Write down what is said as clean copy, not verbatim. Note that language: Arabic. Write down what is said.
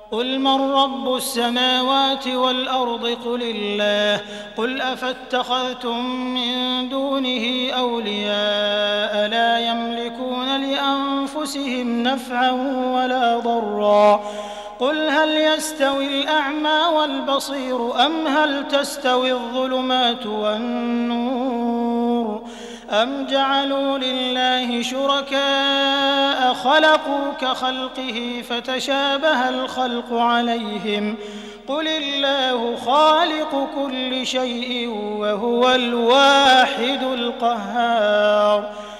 قل من رب السماوات والأرض قل الله قل أفاتخذتم من دونه أولياء لا يملكون لأنفسهم نفعا ولا ضرا قل هل يستوي الأعمى والبصير أم هل تستوي الظلمات والنور أم جعلوا لله شركاء خلقوا كخلقه فتشابه الخلق عليهم قل الله خالق كل شيء وهو الواحد القهار